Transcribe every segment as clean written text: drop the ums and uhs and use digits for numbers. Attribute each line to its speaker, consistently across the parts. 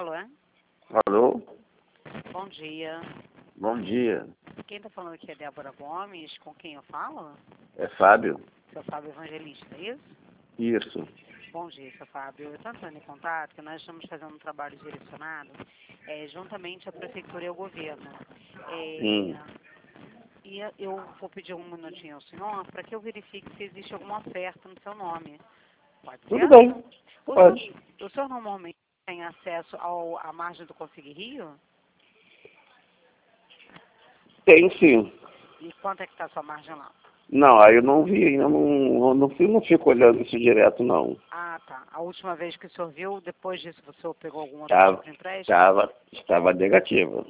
Speaker 1: Alô, é?
Speaker 2: Alô?
Speaker 1: Bom dia.
Speaker 2: Bom dia.
Speaker 1: Quem está falando aqui é Débora Gomes. Com quem eu falo?
Speaker 2: É Fábio?
Speaker 1: Seu Fábio Evangelista, é isso?
Speaker 2: Isso.
Speaker 1: Bom dia, seu Fábio. Eu estou entrando em contato que nós estamos fazendo um trabalho direcionado juntamente à Prefeitura e ao Governo.
Speaker 2: Hum.
Speaker 1: E eu vou pedir um minutinho ao senhor para que eu verifique se existe alguma oferta no seu nome. Pode ser?
Speaker 2: Tudo bem. Pode.
Speaker 1: O senhor normalmente tem acesso à margem do Consigue Rio?
Speaker 2: Tem sim.
Speaker 1: E quanto é que está a sua margem lá?
Speaker 2: Não, aí eu não vi, eu não fico olhando isso direto, não.
Speaker 1: Ah, tá. A última vez que o senhor viu, depois disso o senhor pegou algum outro tipo de empréstimo?
Speaker 2: Estava negativa.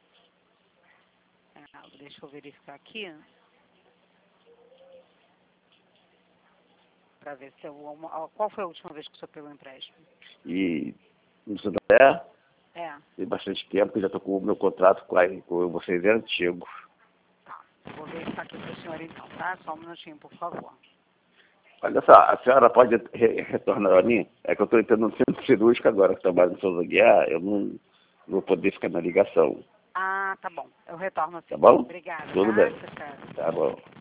Speaker 1: Deixa eu verificar aqui. Para ver se qual foi a última vez que o senhor pegou empréstimo?
Speaker 2: E no Santander,
Speaker 1: É.
Speaker 2: tem bastante tempo que já estou com o meu contrato com vocês é antigo.
Speaker 1: Tá. Vou verificar aqui para o senhor então, tá? Só um minutinho, por favor.
Speaker 2: Olha só, a senhora pode retornar a mim? É que eu estou entrando no centro cirúrgico agora, que trabalho no Souza Guiar, eu não vou poder ficar na ligação.
Speaker 1: Ah, tá bom. Eu retorno assim.
Speaker 2: Tá bom?
Speaker 1: Obrigada.
Speaker 2: Tudo
Speaker 1: Tá?
Speaker 2: bem.
Speaker 1: Tchau, tchau.
Speaker 2: Tá bom.